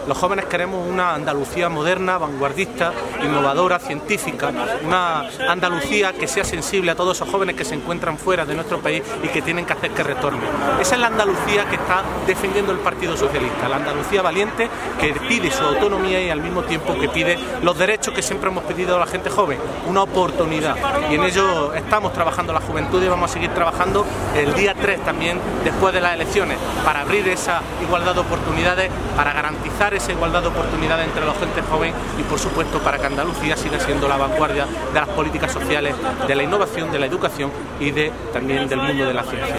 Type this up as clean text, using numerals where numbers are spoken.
Los jóvenes queremos una Andalucía moderna, vanguardista, innovadora, científica, una Andalucía que sea sensible a todos esos jóvenes que se encuentran fuera de nuestro país y que tienen que hacer que retornen. Esa es la Andalucía que está defendiendo el Partido Socialista, la Andalucía valiente que pide su autonomía y al mismo tiempo que pide los derechos que siempre hemos pedido a la gente joven, una oportunidad. Y en ello estamos trabajando la juventud y vamos a seguir trabajando el día 3 también, después de las elecciones, para abrir esa igualdad de oportunidades, para garantizar esa igualdad de oportunidades entre la gente joven y, por supuesto, para que Andalucía siga siendo la vanguardia de las políticas sociales, de la innovación, de la educación y también del mundo de la ciencia.